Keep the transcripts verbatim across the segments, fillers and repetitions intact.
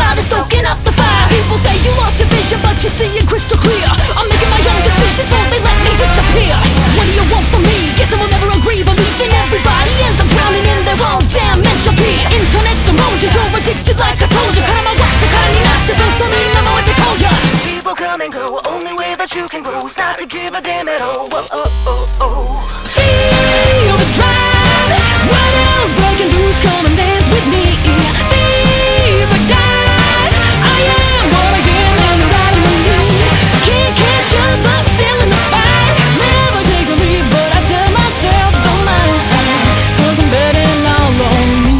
now they're stoking up the fire. People say you lost your vision, but you see it crystal clear. I'm making my own decisions, won't they let me disappear? What do you want from me? Guess I will never agree. Believing everybody ends up drowning in their own damn entropy. Internet emoji, you're addicted like I told you. Karma wax the kind of not this also mean I'm what they told ya. People come and go, only way that you can grow is not to give a damn at all. Whoa, oh, oh, oh. Feel the drive. What else? Breaking loose, come and dance with me. Fever dies. I am what I am and you're out of my league. Can't catch up, but I'm still in the fight. Never take a lead, but I tell myself don't mind, cause I'm betting all on me.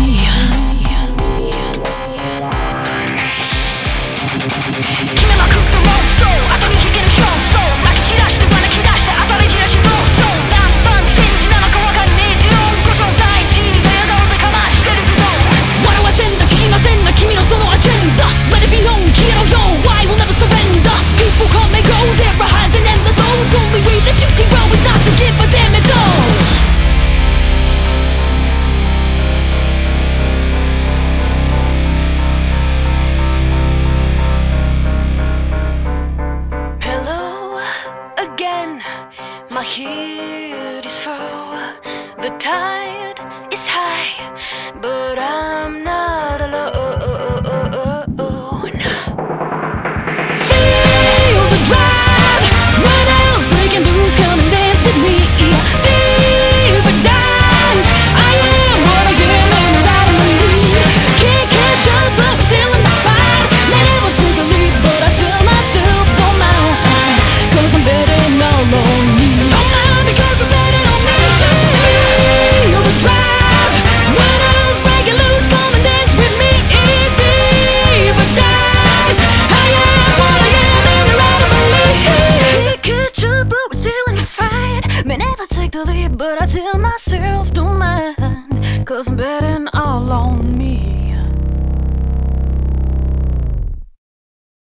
My head is full, the tide is high, but I'm not alone. Feel the drive. What else? Breaking loose, come and dance with me. Fever dies. I am what I am and you're out of my league. Can't catch up, but I'm still in the fight. Never took a lead, but I tell myself don't mind, cause I'm betting all on me. But I tell myself don't mind, cause I'm betting all on